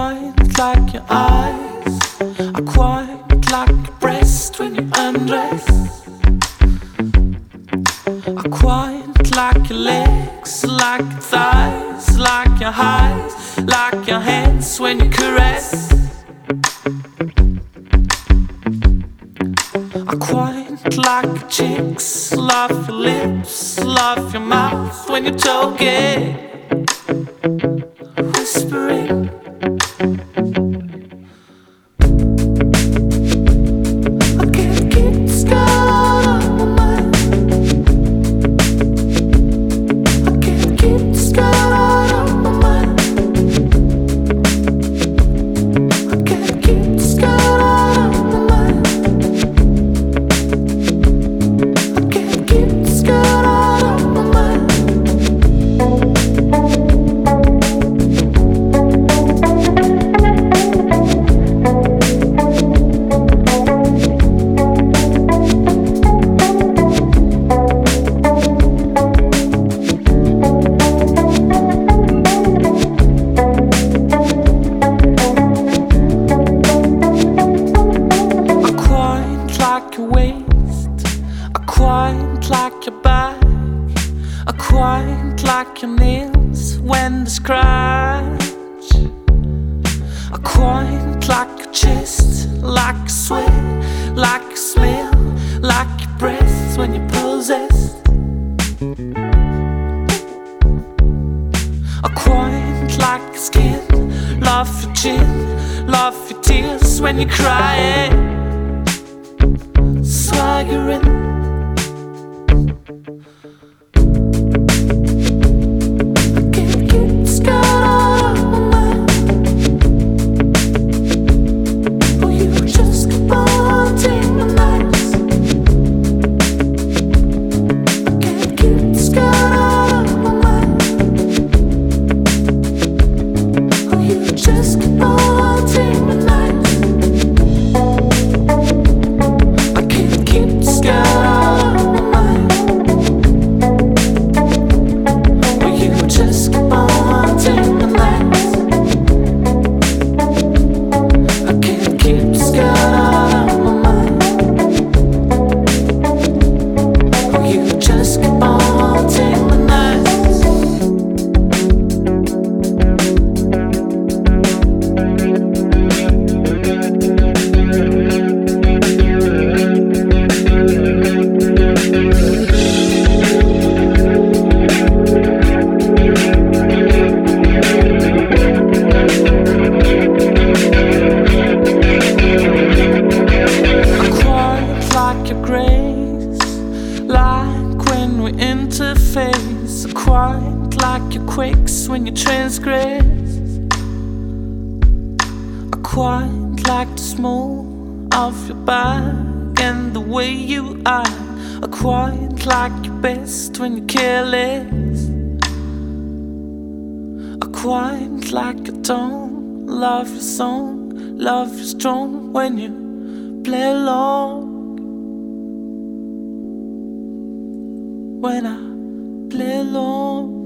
quite like your eyes. I quite like your breast when you undress. I quite like your legs, like your thighs, like your highs, like your hands when you caress. I quite like your cheeks, love your lips, love your mouth when you're talking, whispering. I can't keep this girl out of my mind. I can't keep this girl out of my mind. I can't keep this girl out of my mind. I can't keep this girl out of my mind. I quite like your waist, I quite like your back, I quite like your nails when they scratch. I quite like your chest, like your sweat, like your smell, like your breath when you're possessed. I quite like your skin, love your chin, love your tears when you're crying, swaggering. I can't keep this girl out of my mind. Oh, you just keep on taking my nights. I can't keep this girl out of my mind. Oh, you just keep on taking my nights. I can't keep this girl out of my mind. Oh, you just keep on taking my nights. I can't keep this girl out of my mind. Oh, you just keep on taking my nights. I quite like your grace, like when we interface. I quite like your quakes when you transgress. I quite like the smooth of your back and the way you are. I quite like your best when you're careless. I quite like your tone, love your song, love your strong when you play along. When I play along.